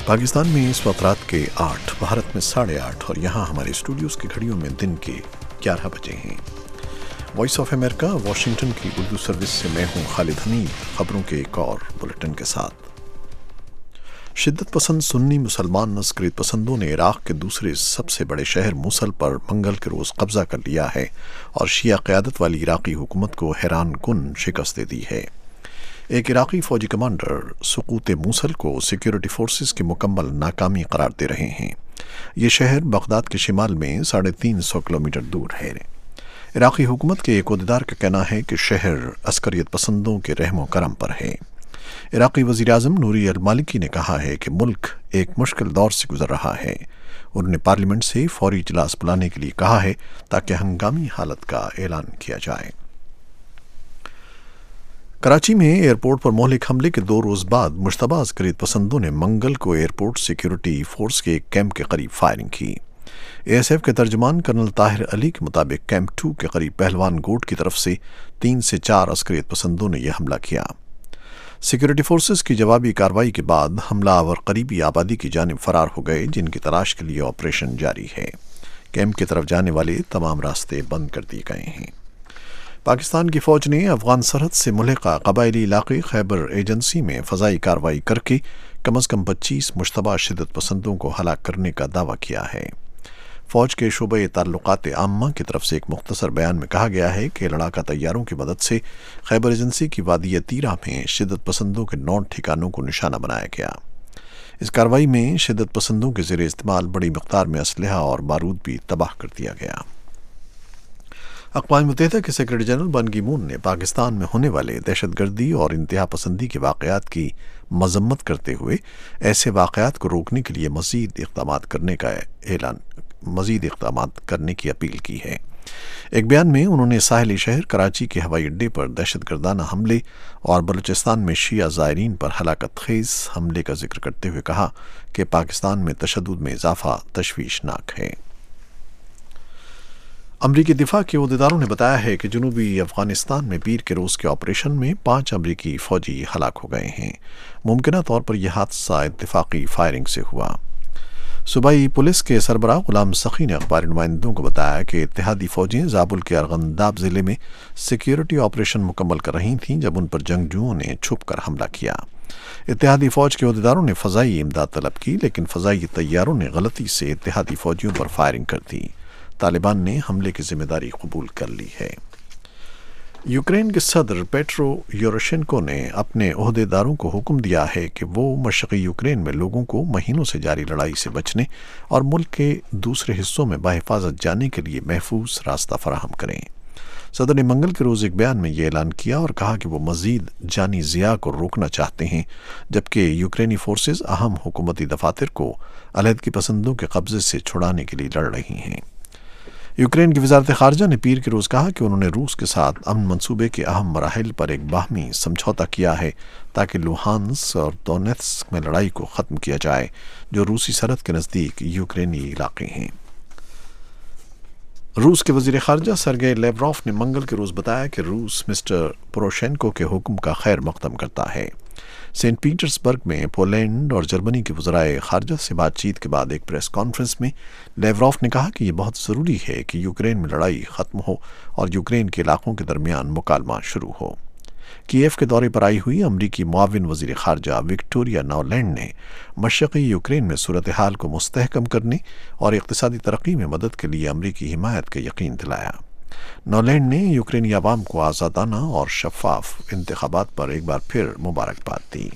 پاکستان میں اس وقت رات کے 8، بھارت میں 8:30 اور یہاں ہمارے اسٹوڈیوز کی گھڑیوں میں دن کے 11 بجے ہیں۔ وائس آف امریکہ واشنگٹن کی اردو سروس سے میں ہوں خالد حمید، خبروں کے ایک اور بلیٹن کے ساتھ۔ شدت پسند سنی مسلمان عسکریت پسندوں نے عراق کے دوسرے سب سے بڑے شہر موصل پر منگل کے روز قبضہ کر لیا ہے اور شیعہ قیادت والی عراقی حکومت کو حیران کن شکست دے دی ہے۔ ایک عراقی فوجی کمانڈر سقوط موصل کو سیکیورٹی فورسز کی مکمل ناکامی قرار دے رہے ہیں۔ یہ شہر بغداد کے شمال میں 350 کلومیٹر دور ہے۔ عراقی حکومت کے ایک عہدیدار کا کہنا ہے کہ شہر عسکریت پسندوں کے رحم و کرم پر ہے۔ عراقی وزیر اعظم نوری المالکی نے کہا ہے کہ ملک ایک مشکل دور سے گزر رہا ہے۔ انہوں نے پارلیمنٹ سے فوری اجلاس بلانے کے لیے کہا ہے تاکہ ہنگامی حالت کا اعلان کیا جائے۔ کراچی میں ایئرپورٹ پر مہلک حملے کے 2 روز بعد مشتبہ عسکریت پسندوں نے منگل کو ایئرپورٹ سیکیورٹی فورس کے ایک کیمپ کے قریب فائرنگ کی۔ اے ایس ایف کے ترجمان کرنل طاہر علی کے مطابق کیمپ 2 کے قریب پہلوان گوٹ کی طرف سے 3 سے 4 عسکریت پسندوں نے یہ حملہ کیا۔ سیکیورٹی فورسز کی جوابی کارروائی کے بعد حملہ آور قریبی آبادی کی جانب فرار ہو گئے، جن کی تلاش کے لیے آپریشن جاری ہے۔ کیمپ کی طرف جانے والے تمام راستے بند کر دیے گئے ہیں۔ پاکستان کی فوج نے افغان سرحد سے ملحقہ قبائلی علاقے خیبر ایجنسی میں فضائی کارروائی کر کے کم از کم 25 مشتبہ شدت پسندوں کو ہلاک کرنے کا دعویٰ کیا ہے۔ فوج کے شعبہ تعلقات عامہ کی طرف سے ایک مختصر بیان میں کہا گیا ہے کہ لڑاکا طیاروں کی مدد سے خیبر ایجنسی کی وادی تیرہ میں شدت پسندوں کے 9 ٹھکانوں کو نشانہ بنایا گیا۔ اس کارروائی میں شدت پسندوں کے زیر استعمال بڑی مقدار میں اسلحہ اور بارود بھی تباہ کر دیا گیا۔ اقوام متحدہ کے سیکرٹری جنرل بن کی مون نے پاکستان میں ہونے والے دہشت گردی اور انتہا پسندی کے واقعات کی مذمت کرتے ہوئے ایسے واقعات کو روکنے کے لیے مزید اقدامات کرنے کی اپیل کی ہے۔ ایک بیان میں انہوں نے ساحلی شہر کراچی کے ہوائی اڈے پر دہشت گردانہ حملے اور بلوچستان میں شیعہ زائرین پر ہلاکت خیز حملے کا ذکر کرتے ہوئے کہا کہ پاکستان میں تشدد میں اضافہ تشویشناک ہے۔ امریکی دفاع کے عہدیداروں نے بتایا ہے کہ جنوبی افغانستان میں پیر کے روز کے آپریشن میں 5 امریکی فوجی ہلاک ہو گئے ہیں۔ ممکنہ طور پر یہ حادثہ اتفاقی فائرنگ سے ہوا۔ صوبائی پولیس کے سربراہ غلام سخی نے اخباری نمائندوں کو بتایا کہ اتحادی فوجیں زابل کے ارغنداب ضلع میں سیکیورٹی آپریشن مکمل کر رہی تھیں جب ان پر جنگجوؤں نے چھپ کر حملہ کیا۔ اتحادی فوج کے عہدیداروں نے فضائی امداد طلب کی، لیکن فضائی طیاروں نے غلطی سے اتحادی فوجیوں پر فائرنگ کر دی۔ طالبان نے حملے کی ذمہ داری قبول کر لی ہے۔ یوکرین کے صدر پیٹرو یوروشینکو نے اپنے عہدیداروں کو حکم دیا ہے کہ وہ مشرقی یوکرین میں لوگوں کو مہینوں سے جاری لڑائی سے بچنے اور ملک کے دوسرے حصوں میں بحفاظت جانے کے لیے محفوظ راستہ فراہم کریں۔ صدر نے منگل کے روز ایک بیان میں یہ اعلان کیا اور کہا کہ وہ مزید جانی ضیاع کو روکنا چاہتے ہیں، جبکہ یوکرینی فورسز اہم حکومتی دفاتر کو علیحدگی پسندوں کے قبضے سے چھڑانے کے لیے لڑ رہی ہیں۔ یوکرین کی وزارت خارجہ نے پیر کے روز کہا کہ انہوں نے روس کے ساتھ امن منصوبے کے اہم مراحل پر ایک باہمی سمجھوتا کیا ہے تاکہ لوہانسک اور دونیتسک میں لڑائی کو ختم کیا جائے، جو روسی سرحد کے نزدیک یوکرینی علاقے ہیں۔ روس کے وزیر خارجہ سرگئی لیوروف نے منگل کے روز بتایا کہ روس مسٹر پوروشینکو کے حکم کا خیر مقدم کرتا ہے۔ سینٹ پیٹرز برگ میں پولینڈ اور جرمنی کے وزرائے خارجہ سے بات چیت کے بعد ایک پریس کانفرنس میں لیوروف نے کہا کہ یہ بہت ضروری ہے کہ یوکرین میں لڑائی ختم ہو اور یوکرین کے علاقوں کے درمیان مکالمہ شروع ہو۔ کیف کے دورے پر آئی ہوئی امریکی معاون وزیر خارجہ وکٹوریا ناولینڈ نے مشرقی یوکرین میں صورتحال کو مستحکم کرنے اور اقتصادی ترقی میں مدد کے لیے امریکی حمایت کا یقین دلایا۔ ناولینڈ نے یوکرینی عوام کو آزادانہ اور شفاف انتخابات پر ایک بار پھر مبارکباد دی۔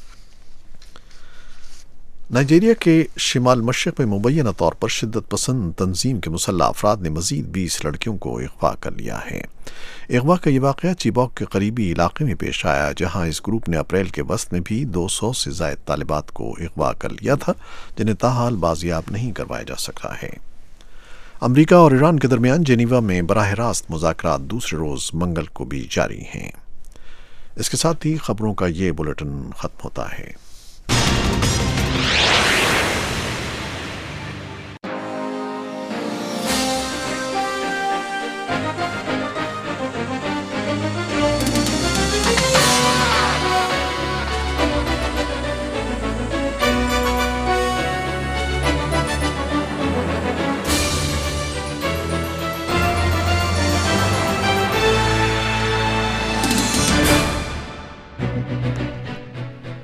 نائجیریا کے شمال مشرق میں مبینہ طور پر شدت پسند تنظیم کے مسلح افراد نے مزید 20 لڑکیوں کو اغوا کر لیا ہے۔ اغوا کا یہ واقعہ چیبوک کے قریبی علاقے میں پیش آیا، جہاں اس گروپ نے اپریل کے وسط میں بھی 200 سے زائد طالبات کو اغوا کر لیا تھا، جنہیں تاحال بازیاب نہیں کروایا جا سکا ہے۔ امریکہ اور ایران کے درمیان جنیوا میں براہ راست مذاکرات دوسرے روز منگل کو بھی جاری ہیں۔ اس کے ساتھ ہی خبروں کا یہ بلیٹن ختم ہوتا ہے۔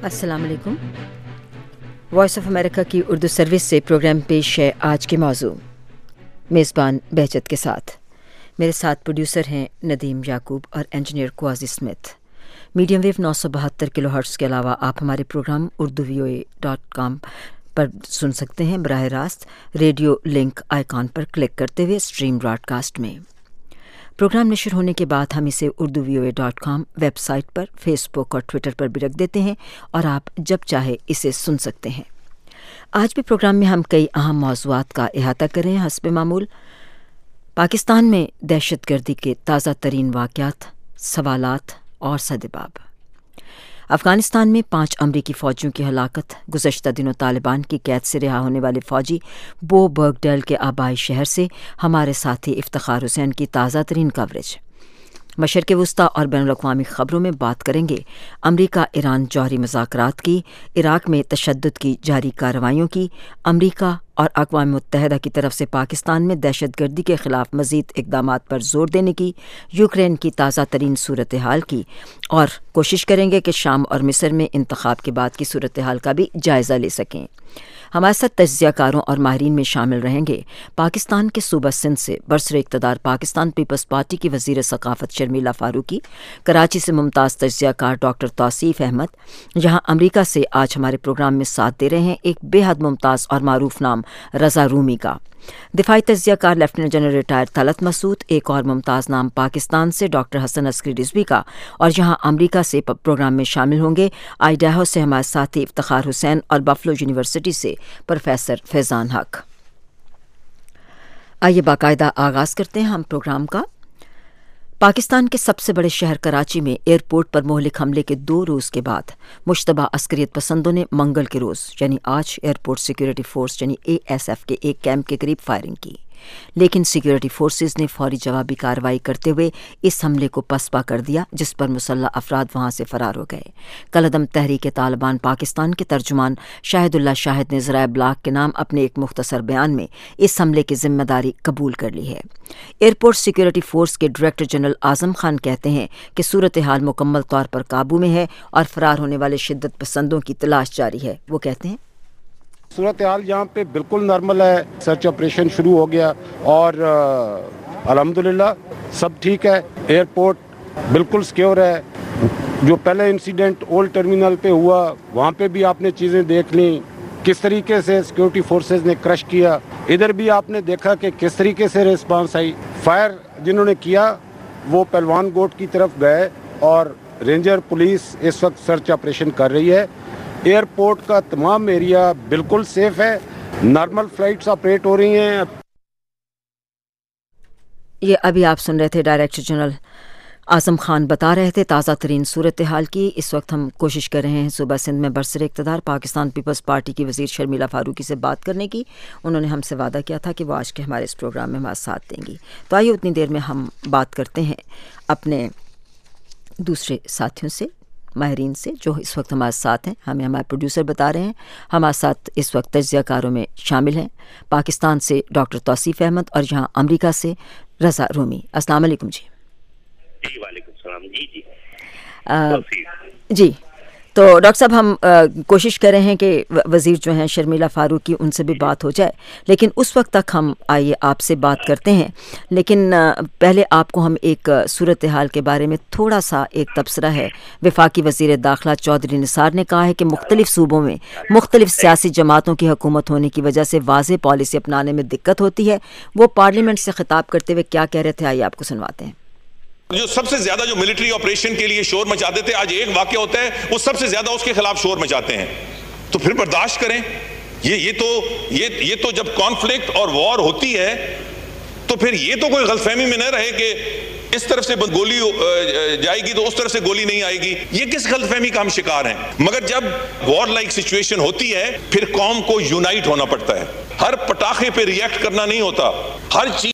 अस्सलाम वालेकुम। वॉइस ऑफ अमेरिका की उर्दू सर्विस से प्रोग्राम पेश है आज के मौजू मेज़बान बहजत के साथ। मेरे साथ प्रोड्यूसर हैं नदीम याकूब और engineer Qazi Smith. Medium wave 972 kilohertz के अलावा आप हमारे प्रोग्राम urduvoa.com पर सुन सकते हैं बराह रास्त रेडियो लिंक आइकॉन पर क्लिक करते हुए स्ट्रीम ब्रॉडकास्ट में। प्रोग्राम नशर होने के बाद हम इसे urduvoa.com वेबसाइट पर, फेसबुक और ट्विटर पर भी रख देते हैं और आप जब चाहे इसे सुन सकते हैं। आज भी प्रोग्राम में हम कई अहम मौज़ूआत का इहाता कर रहे हैं हस्ब मामूल। पाकिस्तान में दहशतगर्दी के ताज़ा तरीन वाक़यात, सवालात और सदबाब। अफ़गानिस्तान में 5 अमरीकी फ़ौजियों की हलाकत, गुज़श्ता दिनों तालिबान की कैद से रिहा होने वाले फ़ौजी बो बर्गडेल के आबाई शहर से हमारे साथी इफ्तिखार हुसैन की ताज़ा तरीन कवरेज। मशरिक़ वुस्ता और बैनुल-अक़वामी ख़बरों में बात करेंगे अमरीका ईरान जौहरी मुज़ाकरात की, इराक़ में तशद्दुद की जारी कार्रवाइयों की, अमरीका और अक़वाम मुत्तहिदा की तरफ से पाकिस्तान में दहशतगर्दी के ख़िलाफ़ मज़ीद इक़दामात पर ज़ोर देने की, यूक्रेन की ताज़ा तरीन सूरत हाल की, और कोशिश करेंगे कि शाम और मिस्र में इंतख़ाब के बाद की सूरत हाल का भी जायज़ा ले सकें। हमारे साथ तज्ज़ियाकारों और माहिरीन में शामिल रहेंगे पाकिस्तान के सूबा सिंध से बरसर इक़्तिदार पाकिस्तान पीपल्स पार्टी की वज़ीर सक़ाफ़त शर्मिला फ़ारूकी, कराची से मुमताज़ तज्ज़ियाकार डॉक्टर तौसीफ़ अहमद, जहाँ अमरीका से आज हमारे प्रोग्राम में साथ दे रहे हैं एक बेहद मुमताज़ और मारूफ नाम रज़ा रूमी का, दिफाई तज्ज़ियाकार lieutenant general retired Talat Masood, एक और मुमताज़ नाम पाकिस्तान से डॉक्टर हसन अस्करी रिज़वी का, और जहां अमरीका से प्रोग्राम में शामिल होंगे आइडाहो से हमारे साथी इफ्तिखार हुसैन और बफलो यूनिवर्सिटी से प्रोफेसर फैज़ान हक। आइए बाकायदा आगाज़ करते हैं हम प्रोग्राम का। पाकिस्तान के सबसे बड़े शहर कराची में एयरपोर्ट पर मोहलिक हमले के 2 रोज़ के बाद मुश्तबा अस्करियत पसंदों ने मंगल के रोज़ यानी आज एयरपोर्ट सिक्योरिटी फोर्स यानी ASF के एक कैंप के करीब फायरिंग की, लेकिन सिक्योरिटी फोर्सेज ने फौरी जवाबी कार्रवाई करते हुए इस हमले को पसपा कर दिया, जिस पर मुसल्लह अफराद वहां से फरार हो गए। कलअदम तहरीक तालिबान पाकिस्तान के तर्जुमान शाहिदुल्लाह शाहिद ने ज़राए ब्लाग के नाम अपने एक मुख्तसर बयान में इस हमले की जिम्मेदारी कबूल कर ली है। एयरपोर्ट सिक्योरिटी फोर्स के डायरेक्टर जनरल आज़म खान कहते हैं कि सूरत हाल मुकम्मल तौर पर काबू में है और फरार होने वाले शिद्दत पसंदों की तलाश जारी है। वो कहते हैं सूरत हाल यहाँ पे बिल्कुल नॉर्मल है, सर्च ऑपरेशन शुरू हो गया और अल्हम्दुलिल्लाह सब ठीक है। एयरपोर्ट बिल्कुल सिक्योर है। जो पहले इंसिडेंट ओल्ड टर्मिनल पे हुआ वहाँ पे भी आपने चीज़ें देख ली, किस तरीके से सिक्योरिटी फोर्सेस ने क्रश किया। इधर भी आपने देखा कि किस तरीके से रिस्पांस आई। फायर जिन्होंने किया वो पहलवान गोट की तरफ गए और रेंजर पुलिस इस वक्त सर्च ऑपरेशन कर रही है। एयरपोर्ट का तमाम एरिया बिल्कुल सेफ है, नॉर्मल फ्लाइट्स ऑपरेट हो रही हैं। ये अभी आप सुन रहे थे डायरेक्टर जनरल आज़म खान बता रहे थे ताज़ा तरीन सूरत हाल की। इस वक्त हम कोशिश कर रहे हैं सूबा सिंध में बरसर इक़्तिदार पाकिस्तान पीपल्स पार्टी की वज़ीर शर्मिला फ़ारूकी से बात करने की। उन्होंने हमसे वादा किया था कि वो आज के हमारे इस प्रोग्राम में हमारा साथ देंगी। तो आइए उतनी देर में हम बात करते हैं अपने दूसरे साथियों से, माहिरीन से, जो इस वक्त हमारे साथ हैं। हमें हमारे प्रोड्यूसर बता रहे हैं हमारे साथ इस वक्त तज्ज़ियाकारों में शामिल हैं पाकिस्तान से डॉक्टर तौसीफ़ अहमद और यहाँ अमरीका से रज़ा रूमी। अस्सलाम वालेकुम जी। जी वालेकुम सलाम। जी तो डॉक्टर साहब हम कोशिश कर रहे हैं कि वज़ीर जो हैं शर्मिला फ़ारूकी उनसे भी बात हो जाए, लेकिन उस वक्त तक हम आइए आपसे बात करते हैं। लेकिन पहले आपको हम एक सूरत हाल के बारे में थोड़ा सा एक तबसरा है। वफाकी वज़ीर दाखिला चौधरी निसार ने कहा है कि मुख्तलिफ सूबों में मुख्तलिफ सियासी जमातों की हुकूमत होने की वजह से वाज़ेह पॉलिसी अपनाने में दिक्कत होती है। वो पार्लियामेंट से खिताब करते हुए क्या कह रहे थे, आइए आपको सुनवाते हैं। जो सबसे ज्यादा जो मिलिट्री ऑपरेशन के लिए शोर मचाते थे, आज एक वाकया होता है वो सबसे ज्यादा उसके खिलाफ शोर मचाते हैं। तो फिर बर्दाश्त करें। ये तो जब कॉन्फ्लिक्ट और वॉर होती है तो फिर ये तो कोई गलतफहमी में न रहे कि इस तरफ से गोली जाएगी तो उस तरफ से गोली नहीं आएगी। ये किस गलतफहमी का हम शिकार हैं। मगर जब वॉर लाइक सिचुएशन होती है फिर कौम को यूनाइट होना पड़ता है। हर पटाखे पे रिएक्ट करना नहीं होता। हर चीज